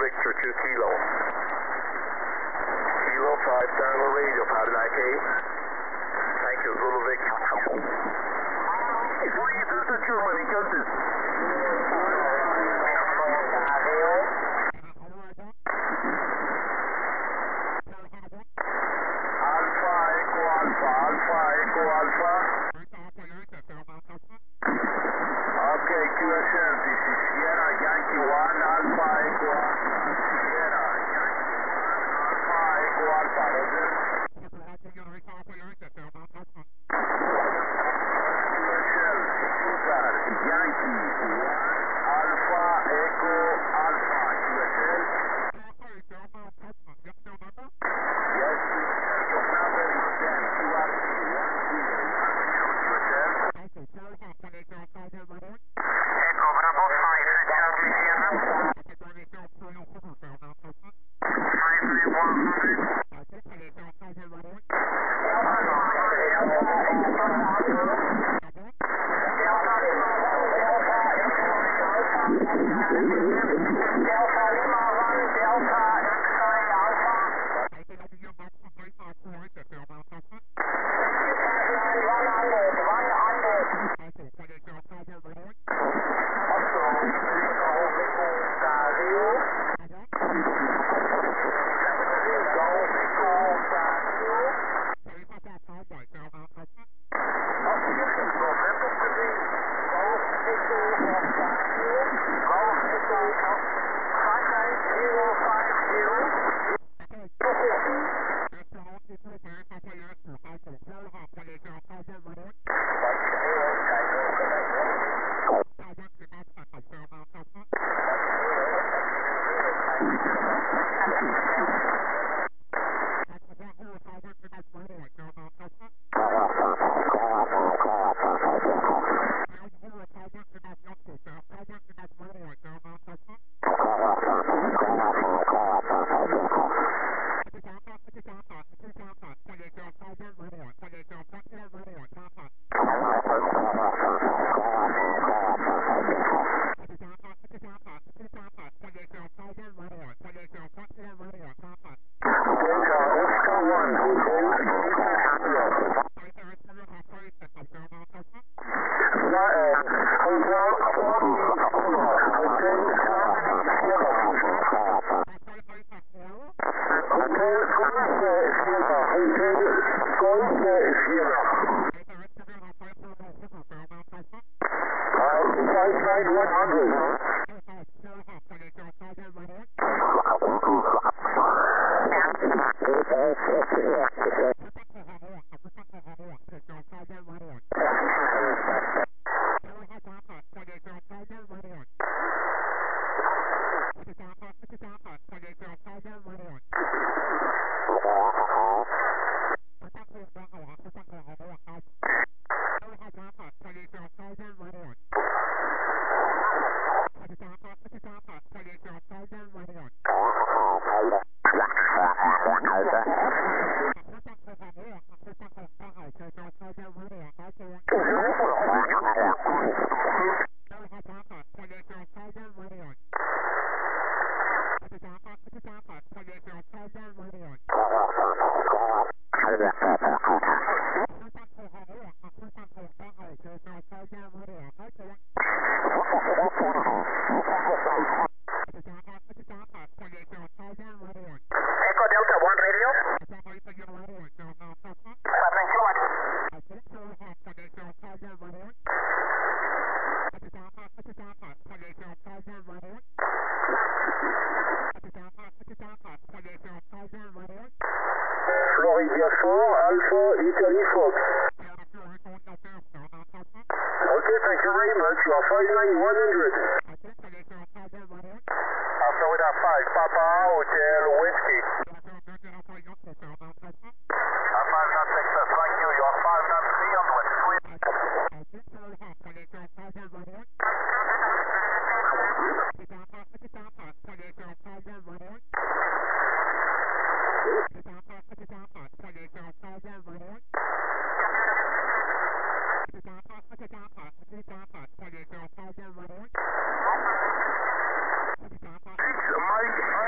Victor 2 Kilo. Kilo 5 Tango Radio, Pad 9K. Thank you, Zulu Victor. Voor je doet het, jongen, je kunt het. Alpha, Echo Alpha, Alpha, Echo Alpha. Okay, QSL, this is Sierra Yankee 1, Alpha, Echo Alpha. Sierra Yankee 1, Alpha, Echo Alpha, Roger. QSL, Cesar, Yankee 1, Alpha, Echo Alpha, QSL. Yes, your number is 10, QRC 101, QSL. Echo Bravo 5, Charlie Sierra. 6 Mike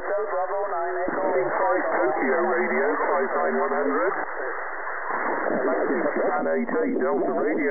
Hotel Bravo 9 Echo. Tokyo Radio 59100. And 88 Delta Radio.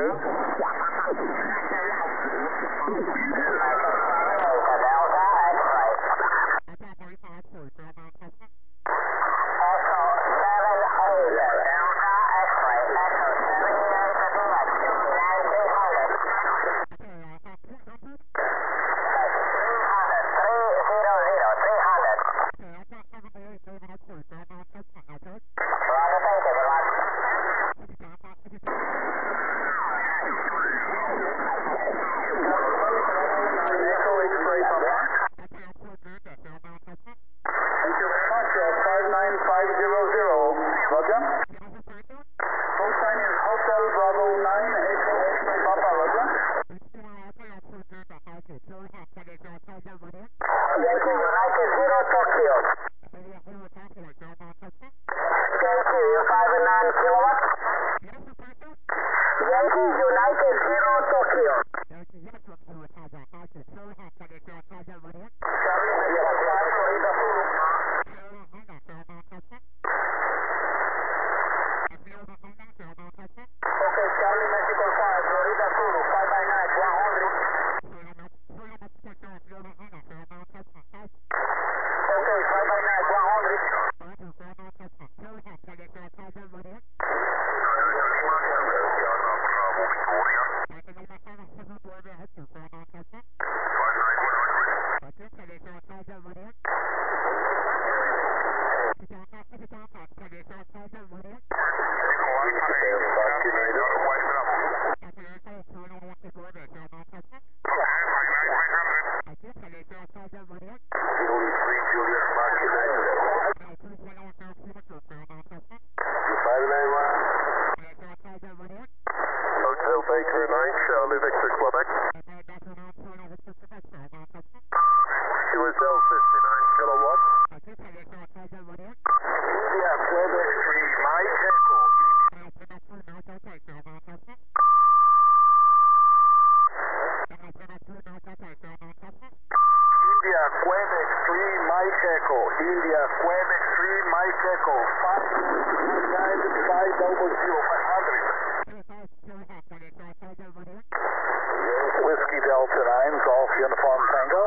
Whiskey Delta 9, Golf Uniform Tango.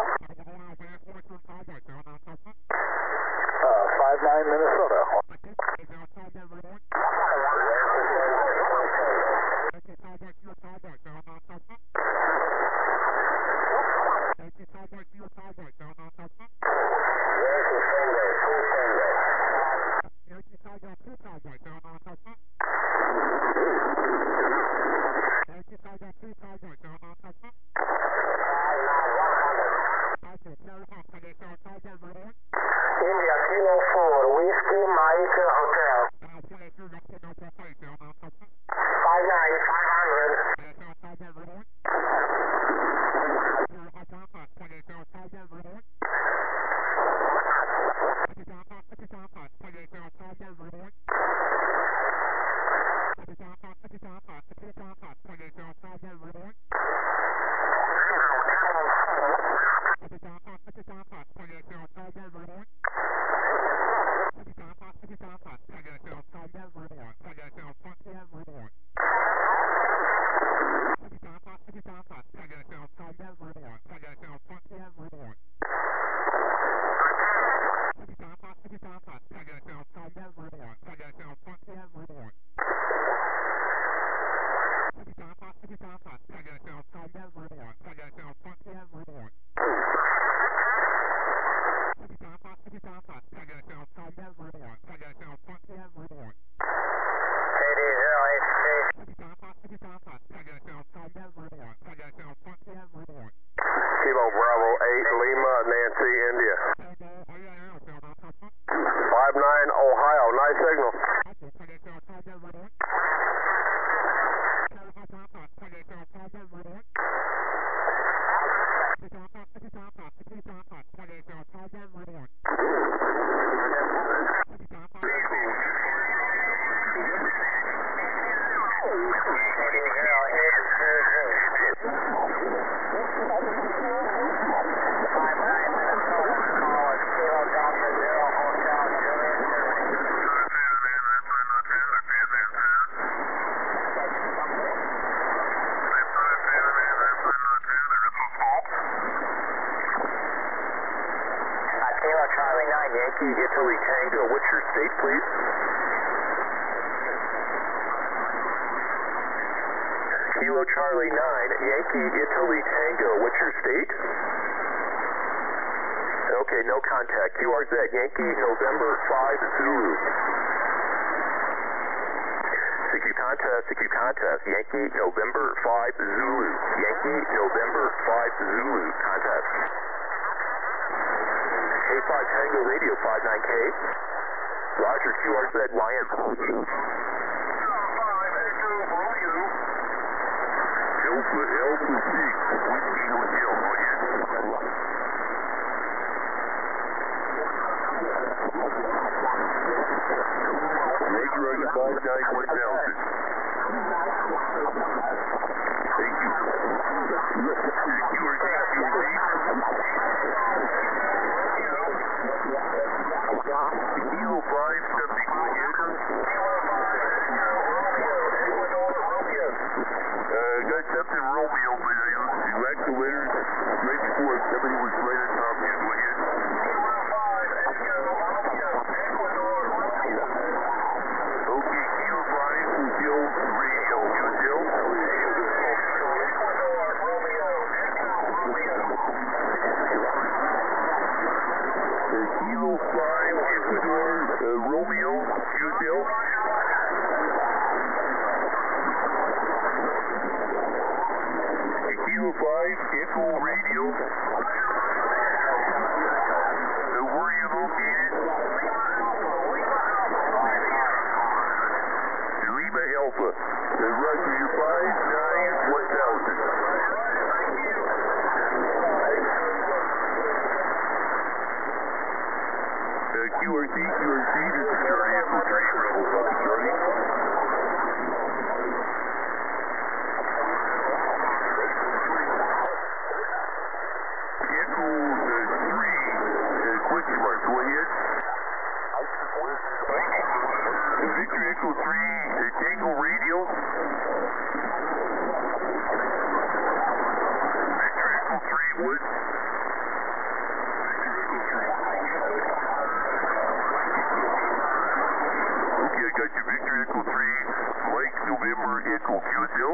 59 Minnesota. India Kilo 4, Whiskey Mike Hotel. 59500. Kilo Bravo 8 Lima, Nancy, India. 59 Ohio, nice signal. Kilo Delta Charlie 9, Yankee, Italy Tango. What's your state, please? Kilo Charlie 9, Yankee, Italy Tango. What's your state? Okay, no contact. QRZ, Yankee, November 5, Zulu. CQ contest, Yankee, November 5, Zulu. Yankee, November 5, Zulu. Contest. K5 Tango Radio, 59K. Roger, QRZ, YM. 5, Echo, Romeo. Alpha 6, Whiskey Hotel, Roger, 591,000. Thank you. QRZ. Kilo 570, go ahead. Got something Romeo, but you lacked the letters right before somebody was right on top of you. Go ahead. Okay, Kilo 5, Hotel Radio. Hotel. Kilo 5, Ecuador, Romeo. Hotel. Kilo 5, Echo Radio. Where are you located? Lima Alpha. Roger, you're 591,000. QRZ, this is Charlie Echo 3, Rebel Papa Charlie. Echo 3, question mark, go ahead. Victor Echo 3, Tango Radio. Victor Echo 3, what? Okay, I got you, Victor Echo 3, Mike November Echo QSL.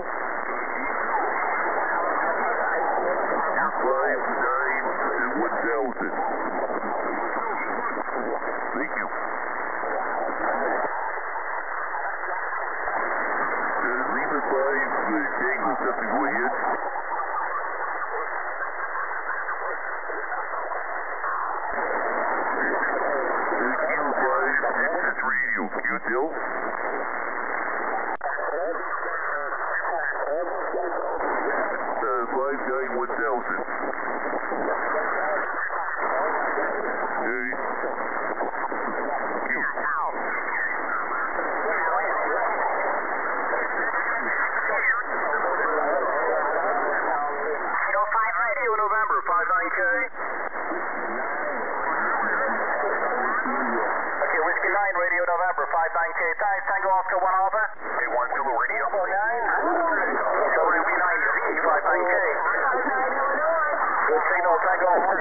You're 591,000. Thank you. Lima 5, Tango, something, go ahead. Kilo 5, Texas Radio, QSL. 591,000. November, 59K. Okay, Whiskey 9, Radio November, 59K. Thanks, Tango Oscar 1 Alpha. Okay, 1 Zulu Radio. WB9, 59K. Good signal, Tango Oscar.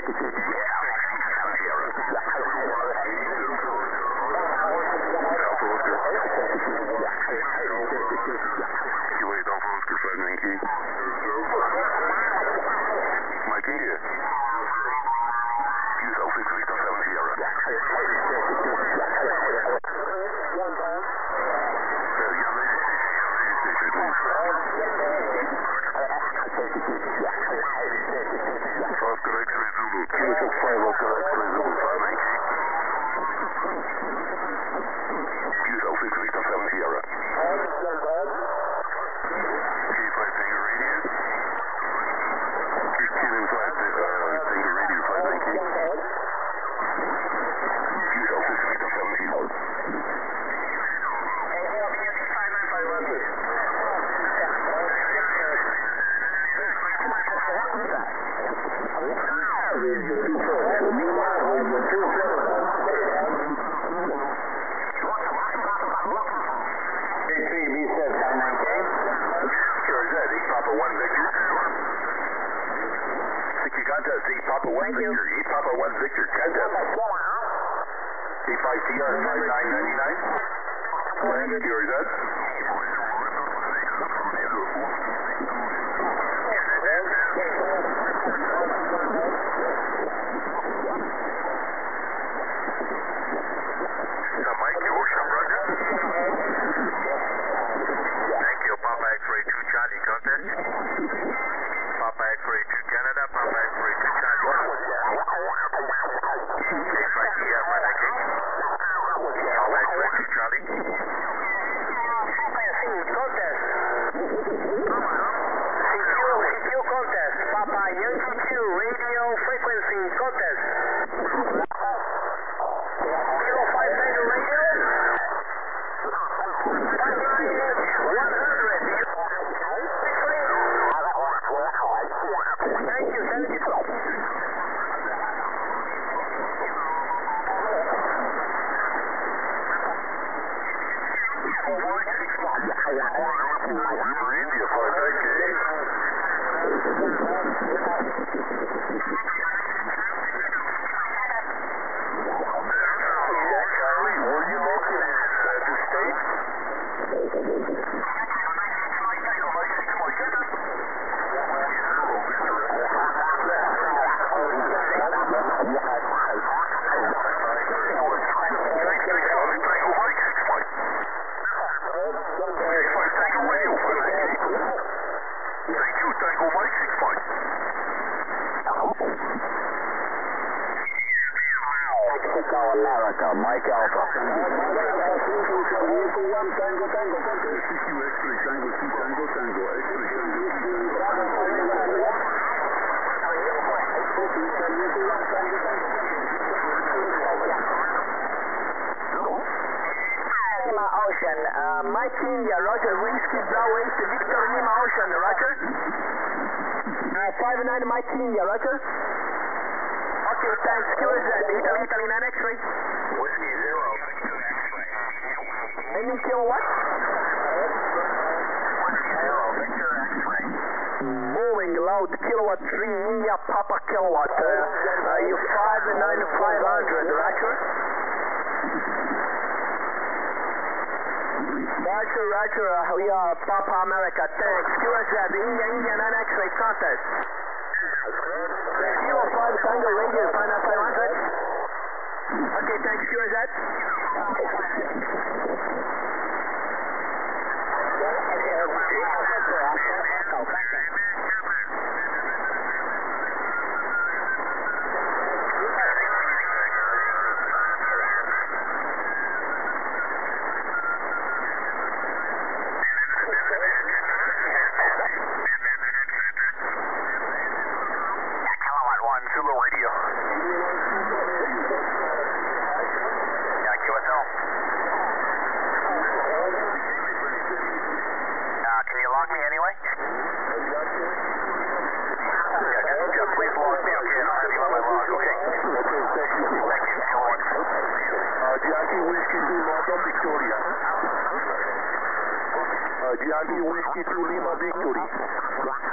Yankee Whiskey 2 Lima Victory.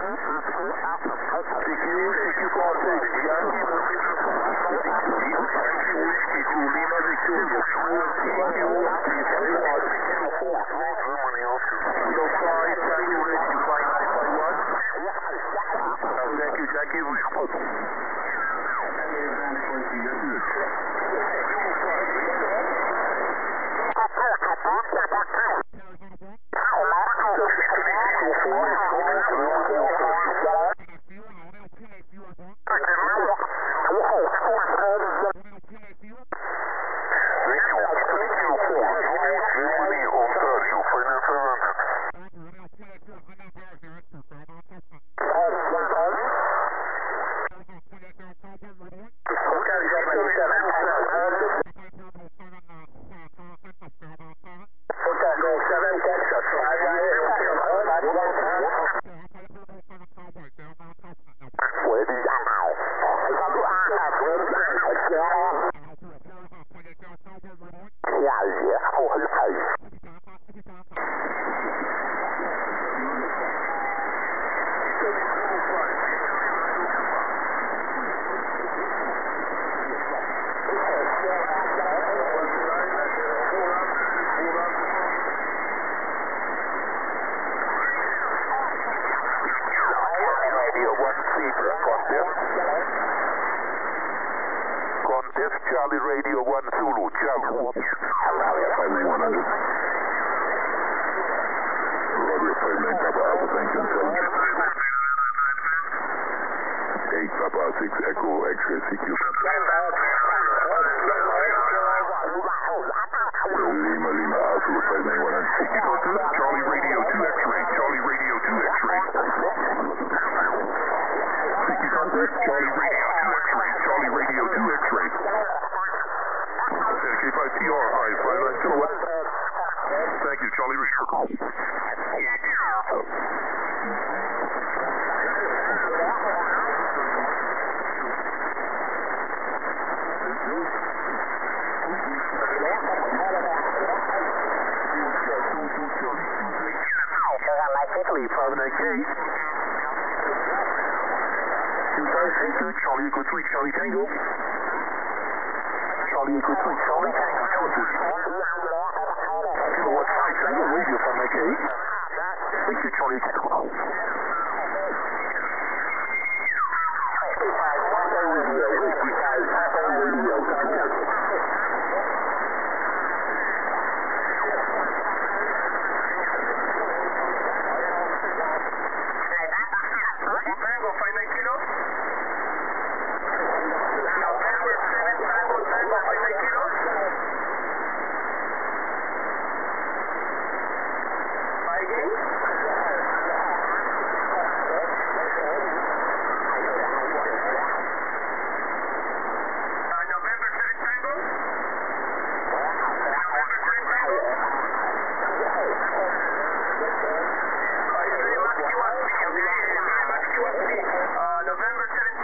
CQ contact, Yankee Whiskey to Lima Victoria. So far, Tango ready to fly 951. Thank you, Jackie. Charlie Radio 1 Zulu, Charlie. Radio 5100. Radio 59 Papa Alpha, thank you, intelligence. 8 Papa 6 Echo X-ray CQ. Lima Lima Alpha 59 CQ. Charlie Radio 2 X-ray, Charlie Radio 2 X-ray. CQ contact, Charlie Radio 2 X-ray, Charlie Radio 2 X-ray. K5TR, hi, 59 kilowatt. Thank you, Charlie Radio. Charlie Echo 3, Charlie Tango. Charlie Echo 3, Charlie Tango, 200. Kilowatt 5 Tango, radio from my K. Thank you, Charlie Tango. November 17th.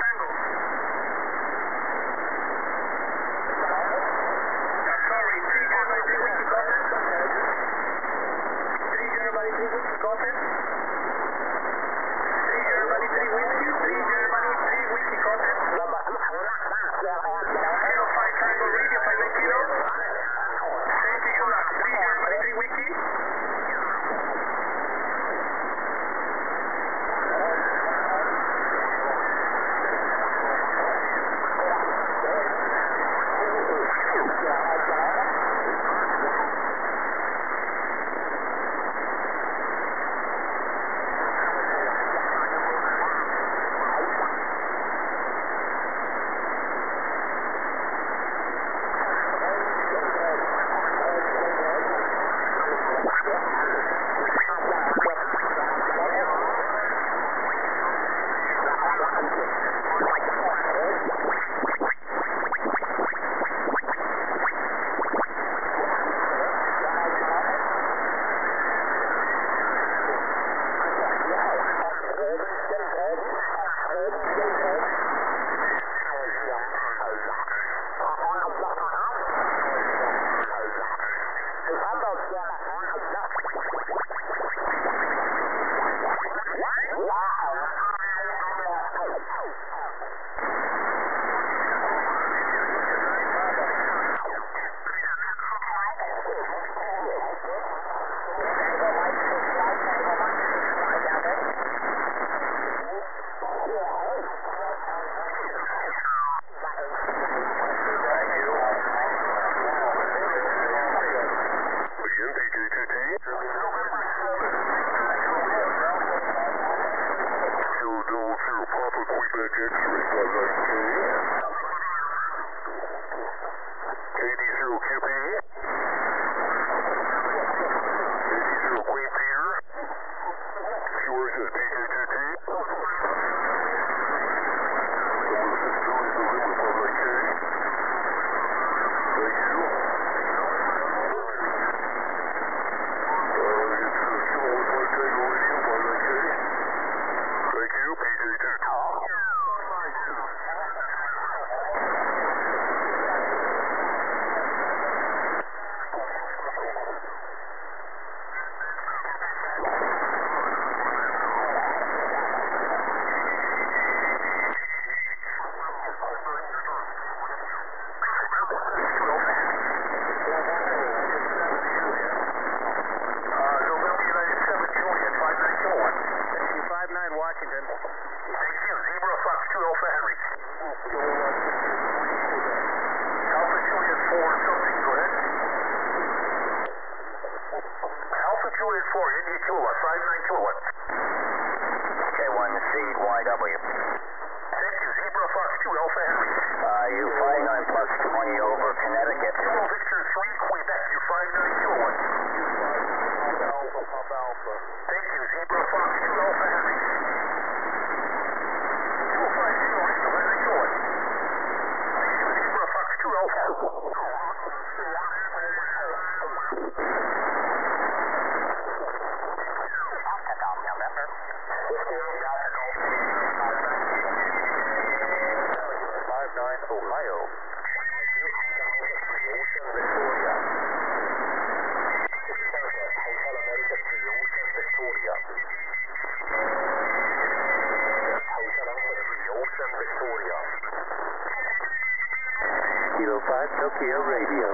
Kilo 5 Tokyo Radio.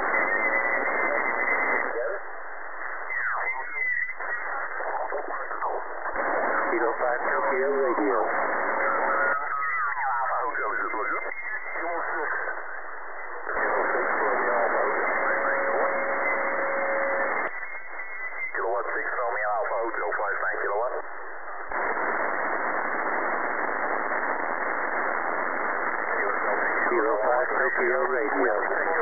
Kilo 5 Tokyo Radio. Hotel, is this Roger? Kilo 6. Kilo 6 for the Alpha. Kilowatt 6 Romeo Alpha Hotel 59 kilowatt. Kilo 5 Tokyo Radio.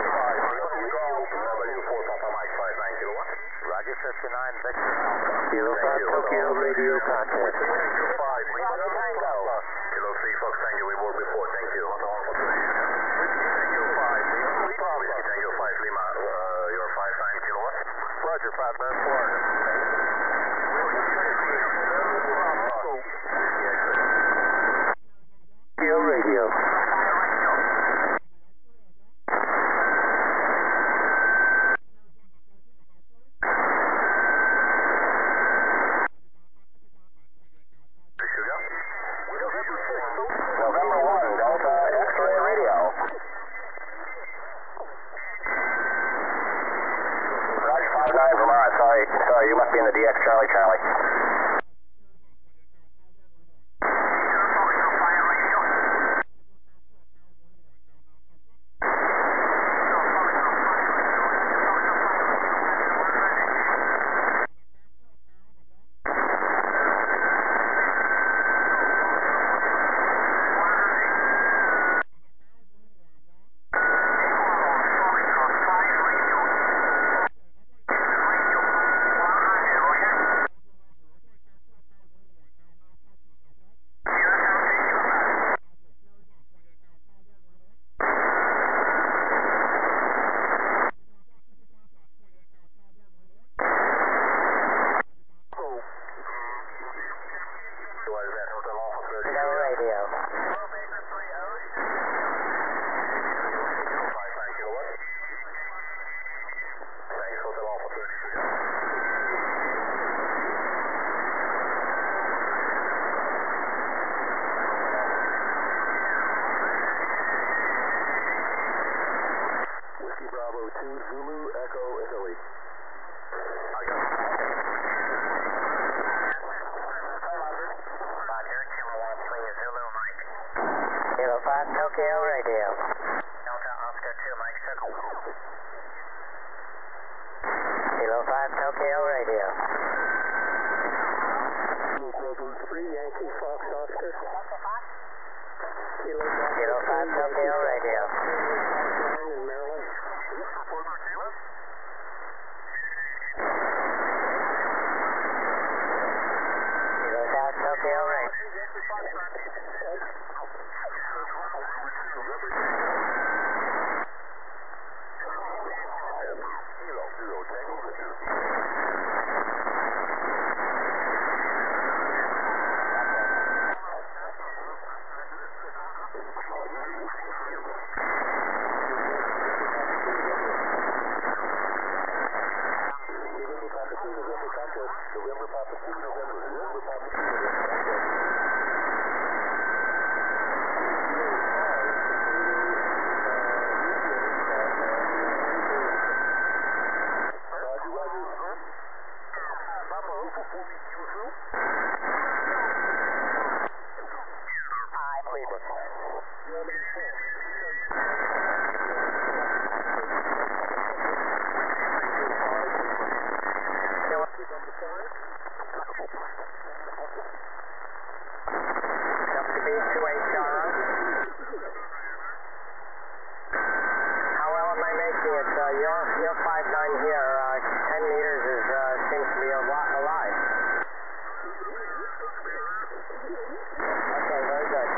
Roger 59 Vector Alpha. Kilo 5 Tokyo Radio contact. Kilo 3 Fox Tango, we worked before, thank you. Tango 5, Whiskey Tango 5 Lima, you're 59 kilowatt. Roger, 59 Tokyo Radio. November 1, Delta X-ray radio. Roger, 59 Vermont. Sorry, you must be in the DX Charlie Charlie. Kilo 5 Tokyo Radio. Delta Oscar 2, Mike 7. Kilo 5 Tokyo Radio. Equal 3 Yankee Fox Oscar. Kilo 5 Tokyo Radio. In Maryland. Kilo 5 Tokyo Radio. Your 5-9 here, 10 meters seems to be alive. Okay, very good.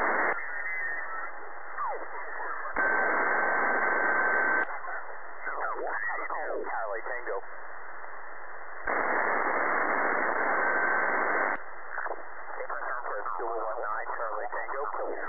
Charlie Tango. Kilo 19, Charlie Tango.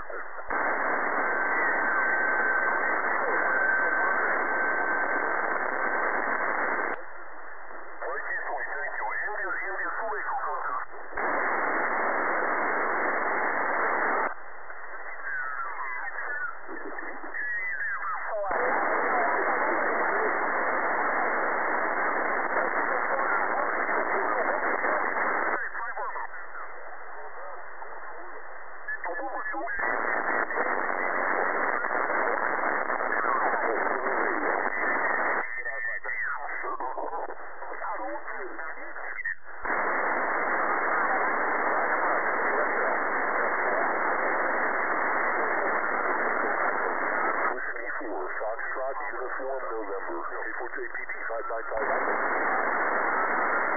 Uniform November, K4JPD 595.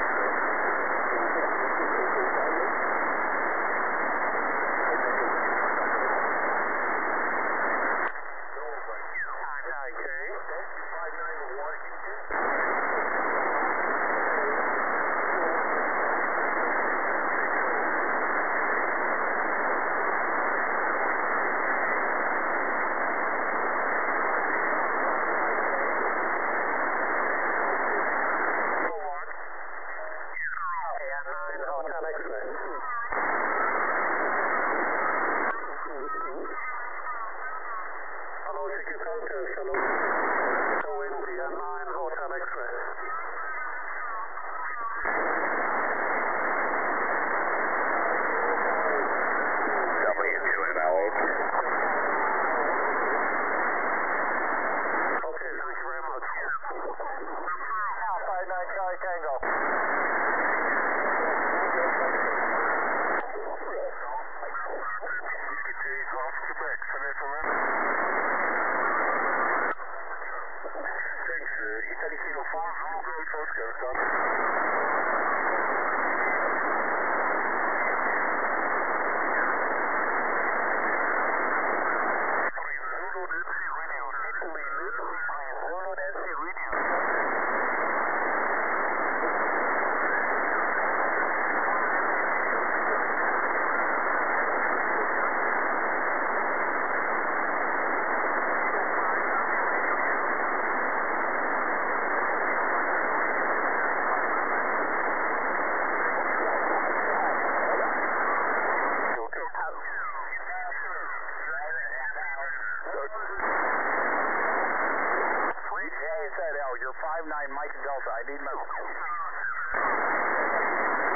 You're 5-9 Mike Delta. I need my...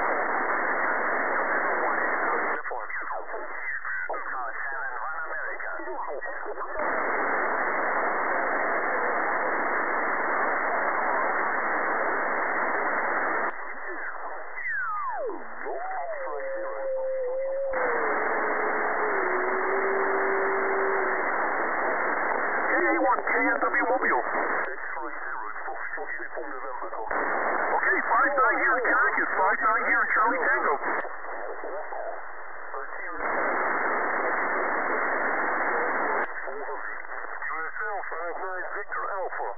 Uniform. 7 America. KA1, KNW Mobile. X-ray 0, Fox Uniform November. Okay, 5-9 here in Connecticut, 5-9 here in Charlie Tango. USL 5-9 Victor Alpha.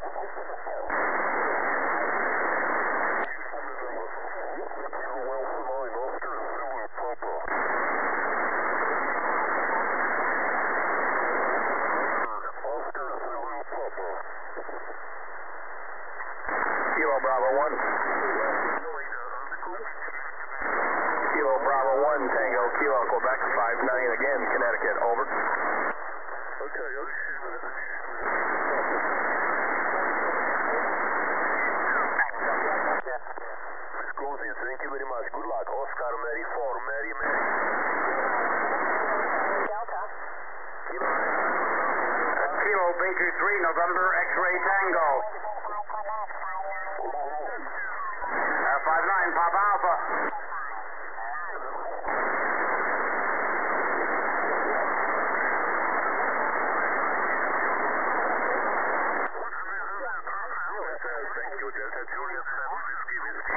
Kilo Alpha 9, Oscar Zulu Papa. Oscar Zulu Papa. Kilo Bravo 1. Kilo Bravo 1, Tango, Kilo, Quebec, 5-9 again, Connecticut, over. Okay, Wisconsin, thank you very much. Good luck. Oscar, Mary 4, Mary. Delta. Kilo B23, November, X-ray Tango. 5-9, Papa Alpha. Thank you, Delta Juliet 7, Whiskey.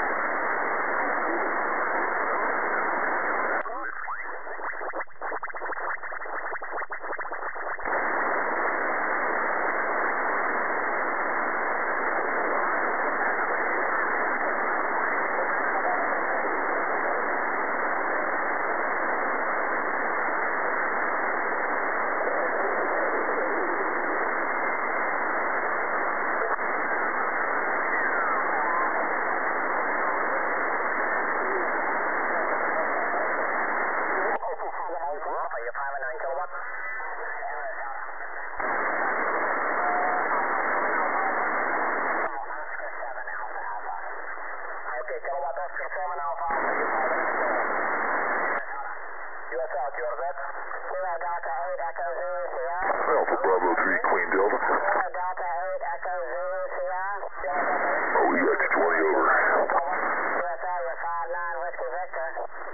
Alpha Bravo 3, Queen Delta. Delta 8, Echo Zulu, Sierra. Oh, EX-20 over. USL, you're 5-9, Whiskey Victor.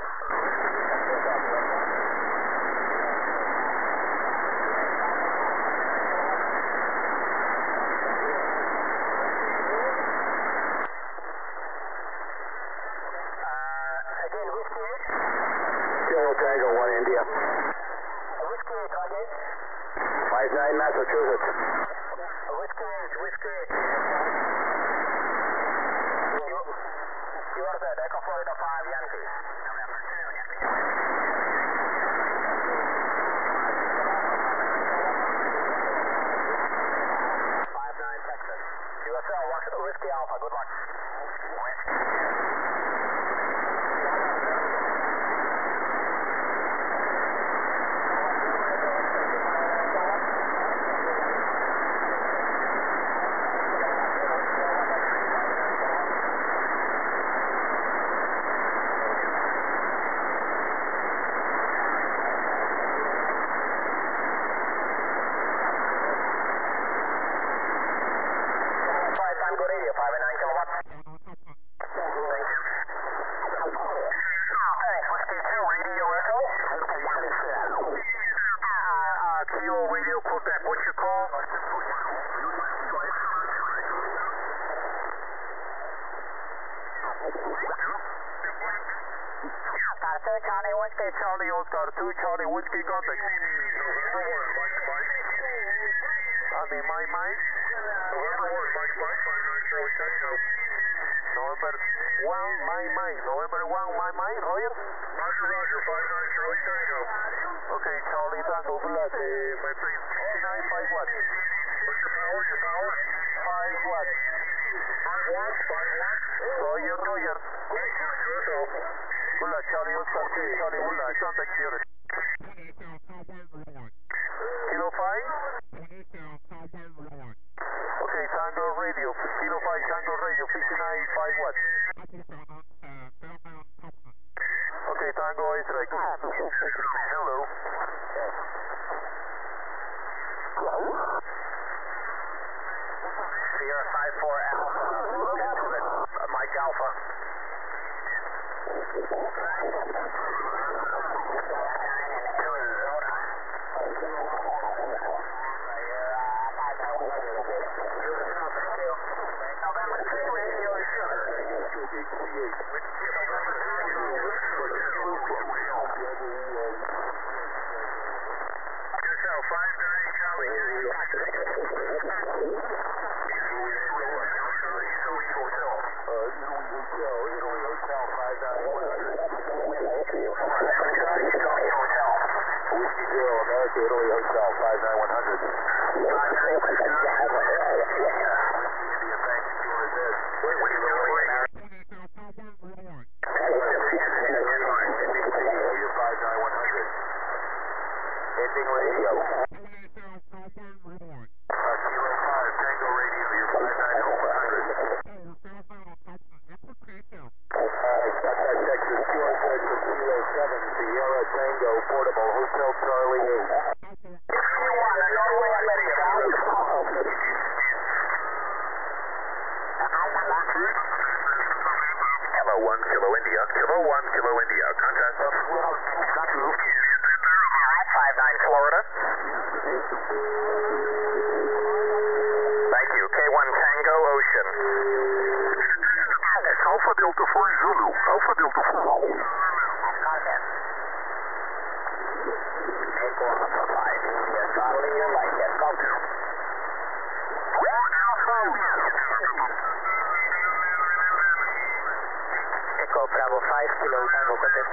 Again, Whiskey 8. Kilo Tango 1, India. Whiskey 8, again. 5-9, Massachusetts. Whiskey 8. You are good. Echo Florida 5, Yankee. Texas. USL, Whiskey Alpha, good luck. Tango Radio, 5-9 kilowatts. Thank you. Thanks, Whiskey 2, Radio Echo. Kilo Radio Quebec, what's your call? Charlie Whiskey, Charlie Oscar 2, Charlie Whiskey, contact. My mind. November 1, my mind. November 1, my mind, Roger? Roger, 5-9, Charlie Tango. Okay, Charlie Tango, good luck. My please, 59, 5 watts. What's your power? 5 watts. 5 watts? Roger. Thank you, USL. Good luck, Charlie Oscar 2, Charlie, good luck. Contact unit. Kilo 5? Okay, Tango Radio, Kilo 5, Tango Radio, 59, 5 watts. Okay, Tango Israel. Hello. Sierra 54 Alpha, Mike Alpha. Italy Hotel 59100. Ending radio. Kilo 5, Tango Radio, you're 590-100. Texas, QSX of Kilo 7, Sierra Tango, Portable, Hotel Charlie 8. Hello 1, Kilo India, Kilo 1, Kilo India, contact. 59 Florida. Thank you. K1 Tango Ocean. Alpha Delta 4 Zulu. Alpha Delta 4. Contact. Echo Alpha 5. Yes, Charlie, you're right. Yes, go. Echo Bravo 5, Kilo Tango, contest.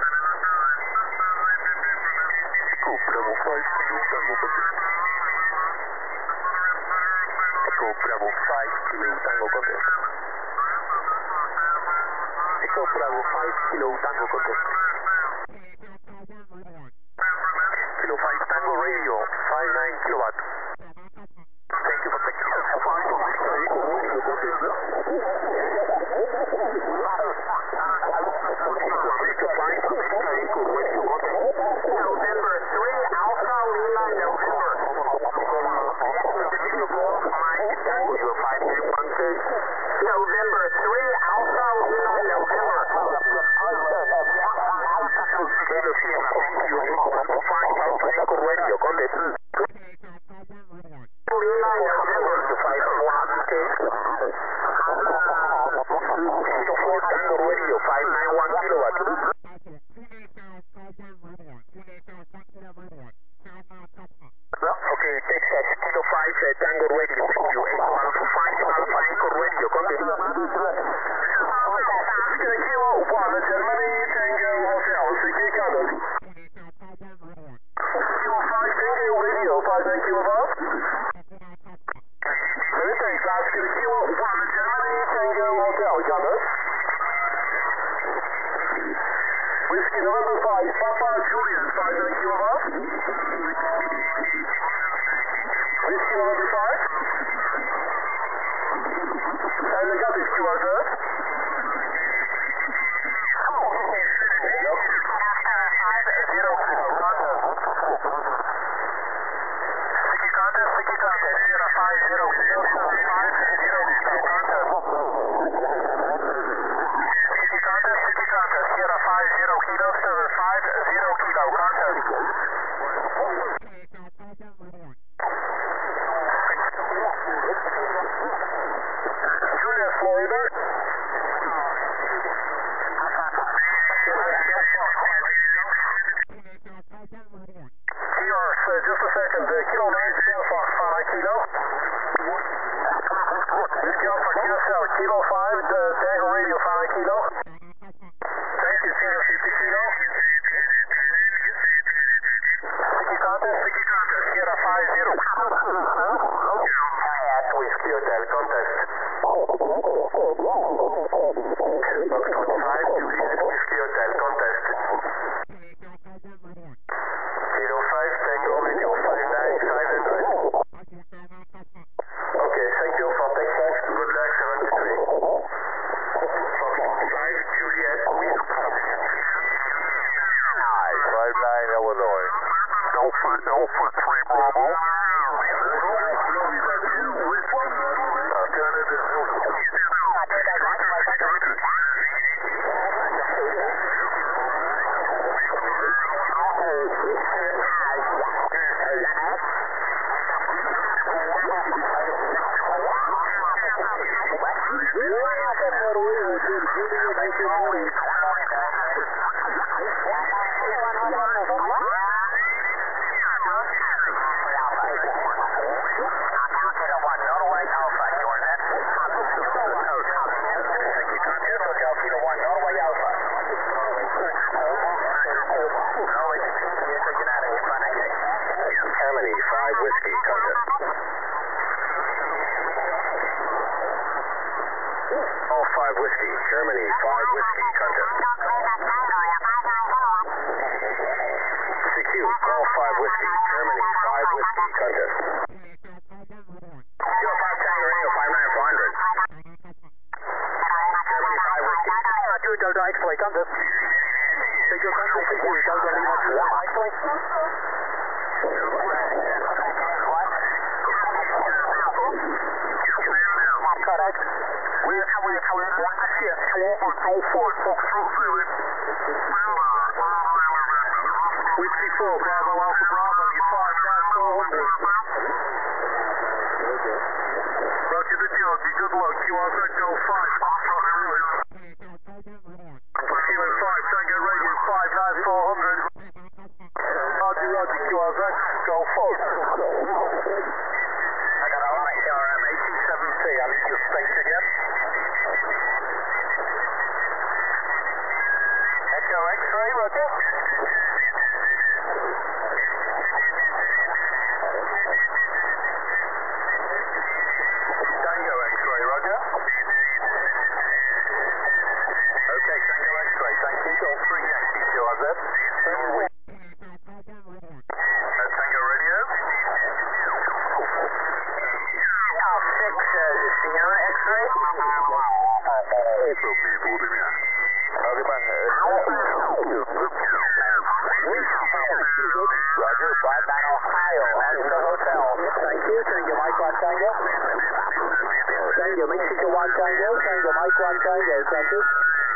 Echo Bravo 5, Kilo Tango, contest. Echo Bravo 5, Kilo Tango, contest. Echo Bravo 5, Kilo Tango, contest. Kilo 5 Tango Radio, 59 kilowatt. Thank you for taking us. November 3 Alpha Lima November. You a 5 name 1K? November 3 Alpha Lima November. Kilo Sierra, thank you. 5 Alpha Echo Radio, contest. Lima November. 5 1K. Kilo 4 Tango Radio, 591 kilowatt. Okay, Texas, Kilo 5, Tango Radio, thank you. 8 Alpha 5 Alpha Echo Radio, contact. Kilo 1, Germany, Tango Hotel, Kilo 5 Tango Radio, 59 kilowatt. Texas, Kilo 1, Germany, Tango Hotel, Janus. Whiskey November 5, Papa Juliet, 59 kilowatt. Whiskey November 5. And negative QRZ. Just a second, Kilo 9, Alpha, 5 Kilo. Whiskey Alpha, Kilo 5, Tango Radio, 5 Kilo. Thank you, Sierra 50 Kilo. Sticky contest, Sierra 50. At Whiskey Hotel, contest. Box 25, Juliet, Whiskey Hotel, contest. Kilo 5, Tango Radio, 59500. Okay, thank you for Texas. Good luck, 73. Fox 5, Juliet, Whiskey. 59, Illinois. Alpha 3 Bravo. Whiskey, Germany, 5 Whiskey, Contact. CQ, Golf 5 Whiskey, Germany, 5 Whiskey, Contact. Kilo 5 Tango Radio, 59400. Germany, 5 Whiskey. Delta X-ray, Contact. Take your contact, CQ, Delta Lima 2, X-ray. Correct. Whiskey 4, Bravo, Alpha Bravo, you're 5-400. Roger the Georgie, good luck, QRZ Golf 5, Foxtrot Zulu. Kilo 5, Tango Radio, 59400. Roger, Roger, QRZ Golf 4. I got a line KRM 827P, I need your space again. Echo X-ray, Roger. Tango X-ray, Roger. Okay, Tango X-ray, thank you. Golf 3 Yankee, QRZ. Tango Radio. Golf 6, Sierra X-ray. Владимир. Roger, 59 Ohio, Oscar Hotel. Thank you, Tango Mike 1 Tango. Tango Mexico 1 Tango, Tango Mike 1 Tango, thank you.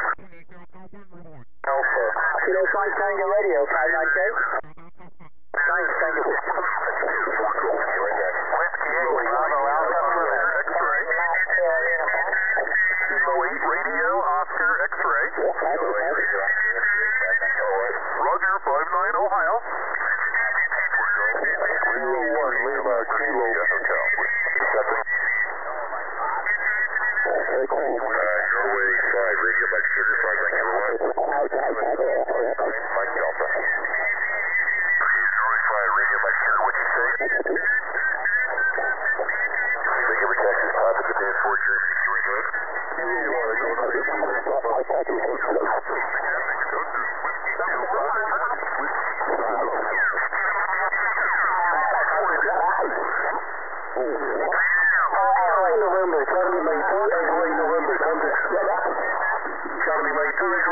Alpha. Kilo 5 Tango Radio, 59K. Thanks, Tango. Whiskey 8, Bravo, Alpha, X-ray. Kilo 8, Radio, Oscar, X-ray. Roger, 59 Ohio. Rio 1, Lima, Kilo, Hotel. Norway 5, Radio, Mike, Sugar 5, Mike, Norway. Mike, Alpha. Norway 5, Radio, Mike, Sugar, what'd you say? Regular Texas, Papa, Japan 4, Germany, QRZ. November, Charlie May 2, X-ray November, contact. Charlie May 2,